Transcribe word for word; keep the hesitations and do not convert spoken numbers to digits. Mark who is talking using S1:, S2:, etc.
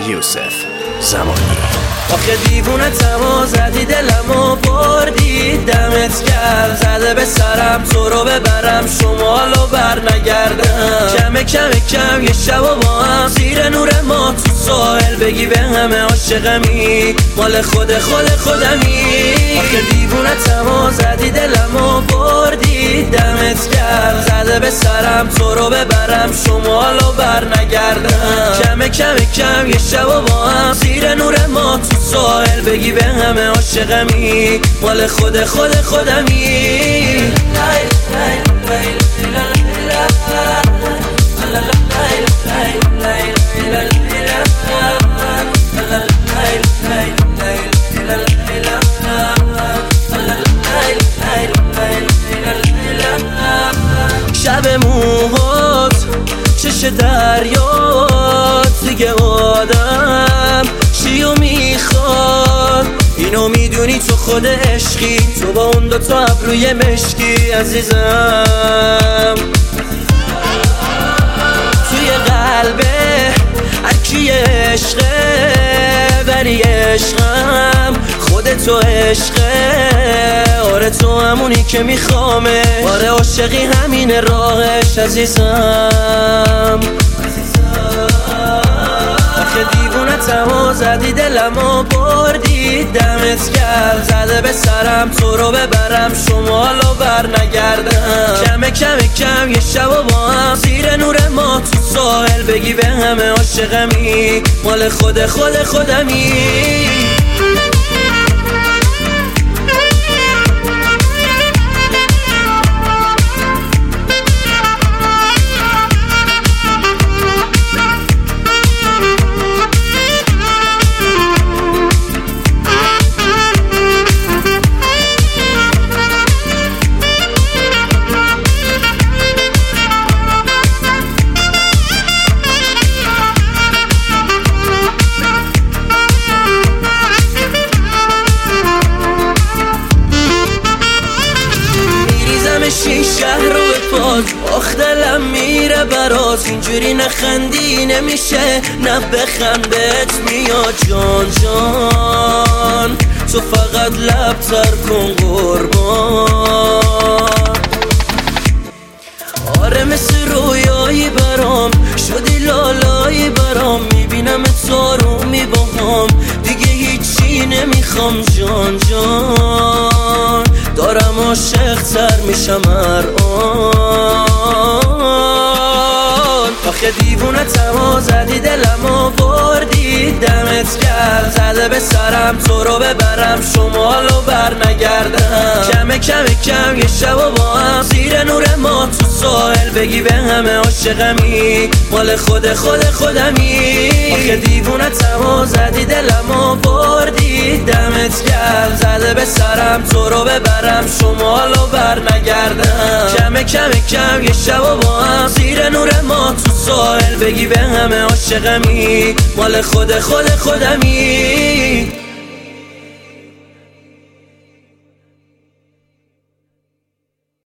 S1: یوسف زمانی.
S2: آخه دیوونه تما زدی دلمو بردی، دمت گرم زده به سرم تو رو ببرم شمالو بر نگردم. کم کم کم یه شب و با هم زیر نور ما تو ساحل بگی به همه عاشقمی، مال خود خود خودمی. آخه دیوونه تما زدی دلمو بردی، دمت گرم زده به سرم تو رو ببرم شمالو بر نگردم. کم کم کم یه شب و با هم زیر نور ما تو ساحل بگی به همه عاشقمی، مال خود خود خودمی. شب موهات چش دریات دیگه آدم چیو میخواد، اینو میدونی تو خود عشقی، تو با اون دوتا ابروی مشکی عزیزم. توی قلبه هرکی عشقه ولی عشقم خودتو عشقه. آره تو همونی که میخوامه، آره عاشقی همین راهش عزیزم. آخه دیوونه تما زدی دلمو بردی، دمت گرم زده به سرم تو رو ببرم شمالو بر نگردم. کم کم کم یه شب و با هم زیر نور ما تو ساحل بگی به همه عاشقمی، مال خود خود خودمی. شین شهر رو به پاک آخ دلم میره برات، اینجوری نخندی نمیشه نه بخند بهت میاد جان جان. تو فقط لب تر کن قربان. آره مثل رویایی برام شدی لالایی برام، میبینم تو رو میباهم دیگه هیچی نمیخوام جان جان. دارم عاشق تر میشم هر آن. آخه دیوونه تما زدی دلمو بردی، دمت گرم زده به سرم تو رو ببرم شمالو بر نگردم. کم کم کم یه شب و با هم زیر نور ما تو ساحل بگی به همه عاشقمی، مال خود خود خودمی. آخه دیوونه تما زدی دلمو بردی، دمت گرم زده به سرم تو رو ببرم شمالو بر نگردم. کم کم کم یه شب و با هم زیر نور ما تو ساحل بگی به همه عاشقمی، مال خود خود خودمی.